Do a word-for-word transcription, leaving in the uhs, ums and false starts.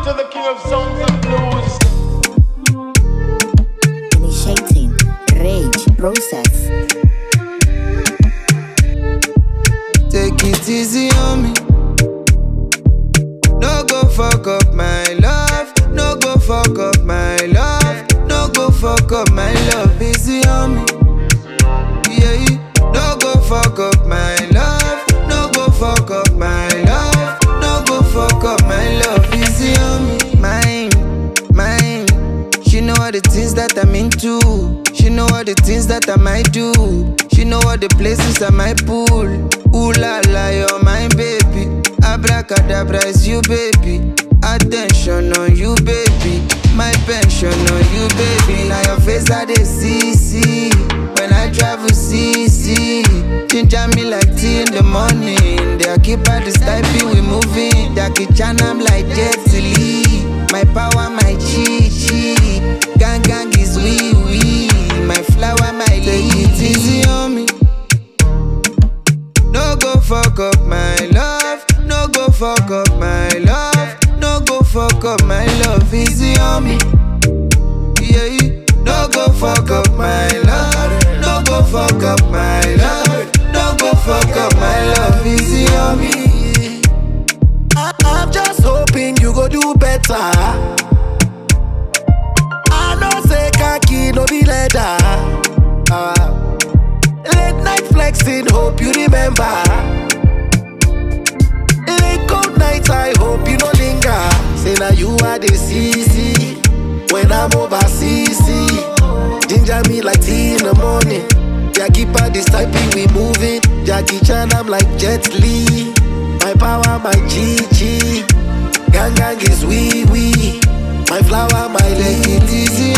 to the king of songs and blues. Initiating rage process. Take it easy on me. No go fuck up my love. No go fuck up my love. No go fuck up my love. Easy on me. Yeah, no go fuck up my love. No go fuck up my love. No go fuck up my love. Easy on me. Mine, mine. She know all the things that I'm into. She know all the things that I might do. She know all the places I might pull. Ooh la la, you're my baby. Abracadabra is you, baby. Attention on you, baby. My pension on you, baby. Now your face I dey see, see. When I travel, see, see. Ginger me like tea in the morning. They keep at the style, we moving. Jackie Chan, I'm like Jet Li. My power, my chi, chi. Gang, gang is wee, wee. My flower, my lady. Take it easy on me. No go fuck up my love. No go fuck up my love. No go fuck up my love. Easy on me. Yeah, no go fuck up my love. No go fuck up my love. No go fuck up my love. Easy on me. I I'm just hoping you go do better. I know say khaki no be leather. Uh, late night flexing, hope you remember. Late cold nights, I hope you no linger. Say now you are the C C when I'm overseas. Ginger me like tea in the morning. Jackie pa this type we moving. Jackie Chan, I'm like Jet Li. My power, my chi chi. Gang gang is wee wee. My flower, my lady. Easy